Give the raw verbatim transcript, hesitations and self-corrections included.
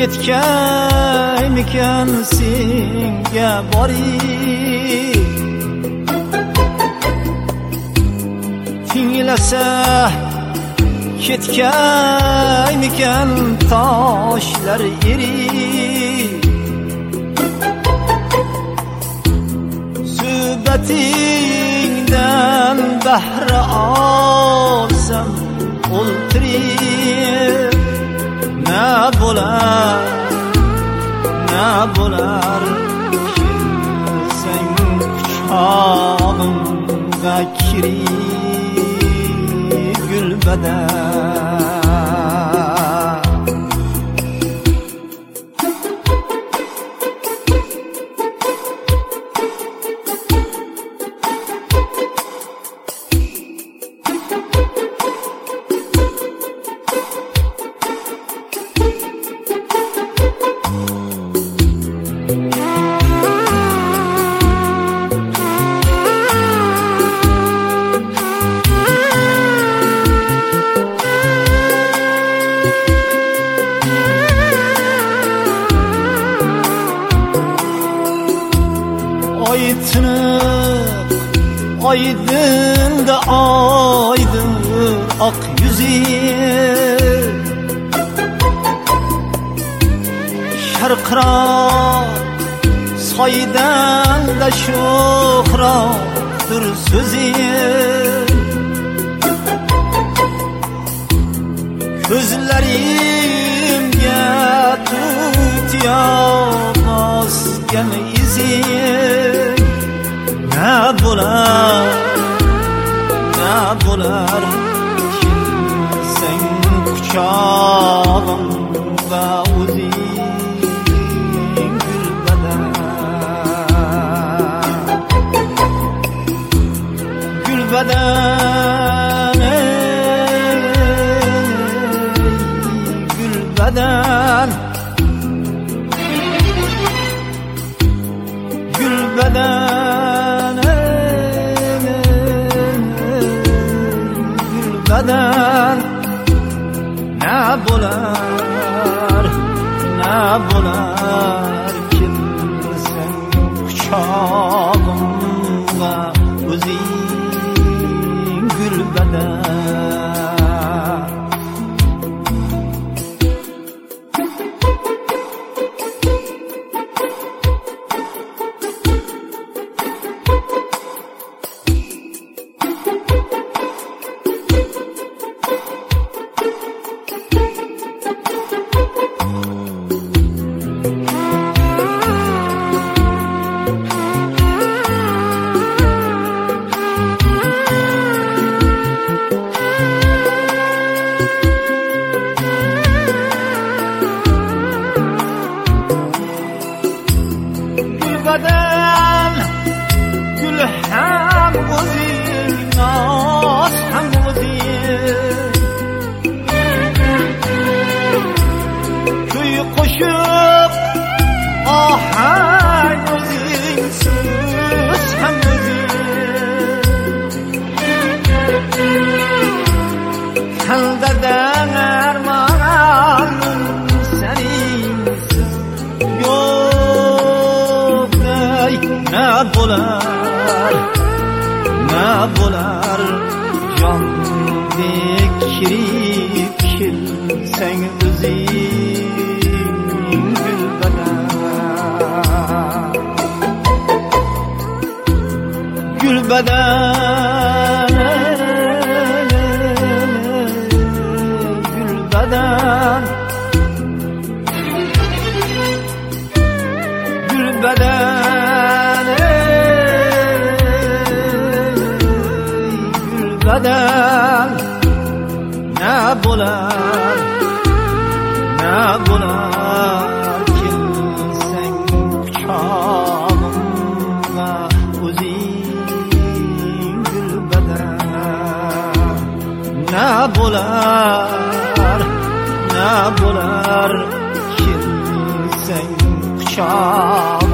yetkaymikan senga bori tinglasa ketkaymikan toshlar eri suhbatingdan bahra olsam o'ltirib na bo'lar na bo'lar kelsang quchog'imga kirib gulbadar Oytınıp aydın da aydın ak yüzü şarkırar saydan da şuhrattır sözü gözlerimge tutuyamazken izi ne bo'lar ne bo'lar kelsang quchog'imga o'zing gulbadan gulbadan gulbadan gulbadan gulbadan ne bo'lar ne bo'lar kelsang quchog'imga o'zing gulbadan gulbadan gul ham o'zing noz ham o'zing kuy qo'shiq ohang o'zing so'z ham o'zing kaldadan armonim seningsiz yo'q ne bo'lar ne bo'lar jondek kirib kelsang o'zing gulbadan gulbadan gulbadan gulbadan gulbadan ne bo'lar ne bo'lar kelsang quchog'imga o'zing gulbadan ne bo'lar ne bo'lar kelsang quchog'imga